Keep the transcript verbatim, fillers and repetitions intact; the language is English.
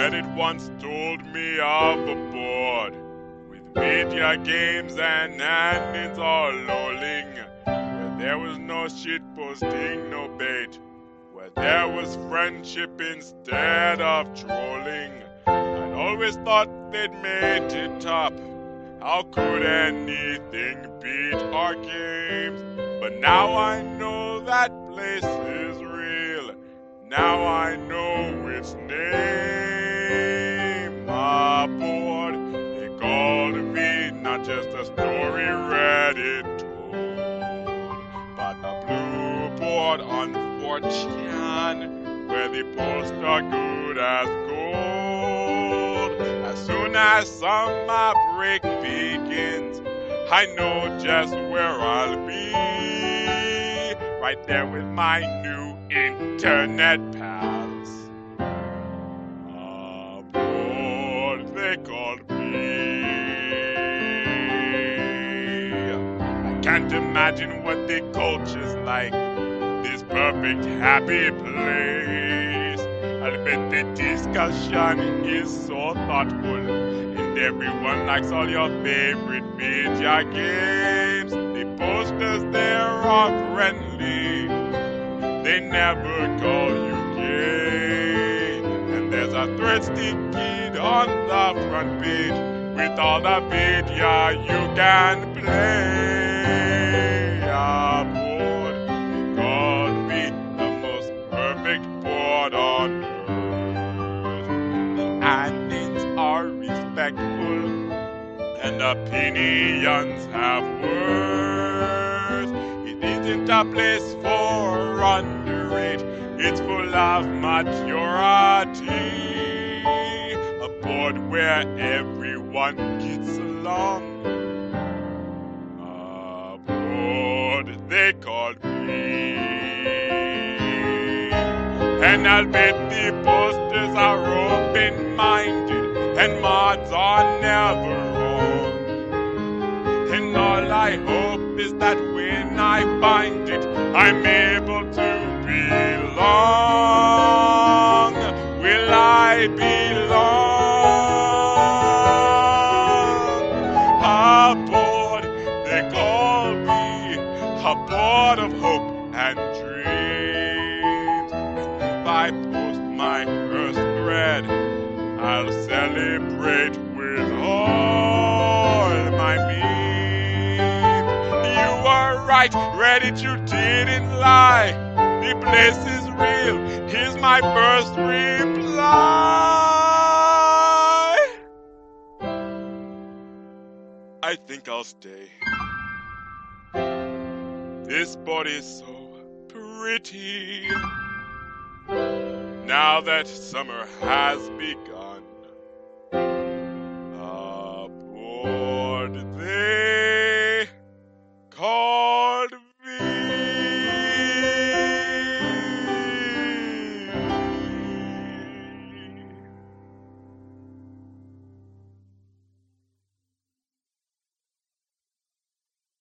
Reddit once told me of a board with media games and admins all lolling, where there was no shit posting, no bait, where there was friendship instead of trolling. I'd always thought they'd made it top. How could anything beat our games? But now I know that place is real. Now I know its name. A board, they called me, not just a story Reddit told, but the blue board on four chan, where the posts are good as gold. As soon as summer break begins, I know just where I'll be, right there with my new internet pals. Aboard, they called me. I can't imagine what the culture's like, this perfect happy place. I'll bet the discussion is so thoughtful, and everyone likes all your favorite media games. The posters there are friendly, they never call you gay. And there's a thirsty kid on the front page with all the media you can play. Aboard, they called me the most perfect board on earth. The admins are respectful, and opinions have worth. It isn't a place for underage, it's full of maturity. A board where everyone gets along. A board they called me. And I'll bet the posters are open-minded, and mods are never wrong. And all I hope is that when I find it, I'm able to belong. Will I belong? Aboard, they call me, a board of hope and dreams. And if I post my first thread, I'll celebrate with all my memes. You were right, Reddit, you didn't lie. The place is real, here's my first reply. I think I'll stay. This board is so pretty. Now that summer has begun,